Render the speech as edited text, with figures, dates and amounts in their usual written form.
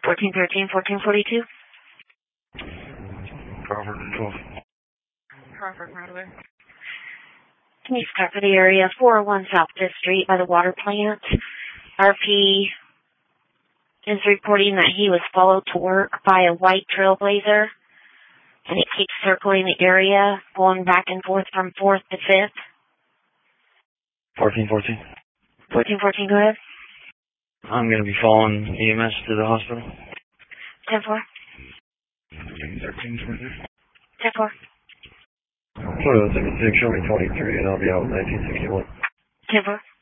1413, 1442. Crawford, 12. Crawford, Broadway. Can you start for the area 401 South 5th Street by the water plant? RP is reporting that he was followed to work by a white trailblazer, and it keeps circling the area, going back and forth from 4th to 5th. 1414. 1414, go ahead. I'm going to be following EMS to the hospital. 10-4. 1320. 10-4. 2076, show me 23, and I'll be out 1961. 10-4.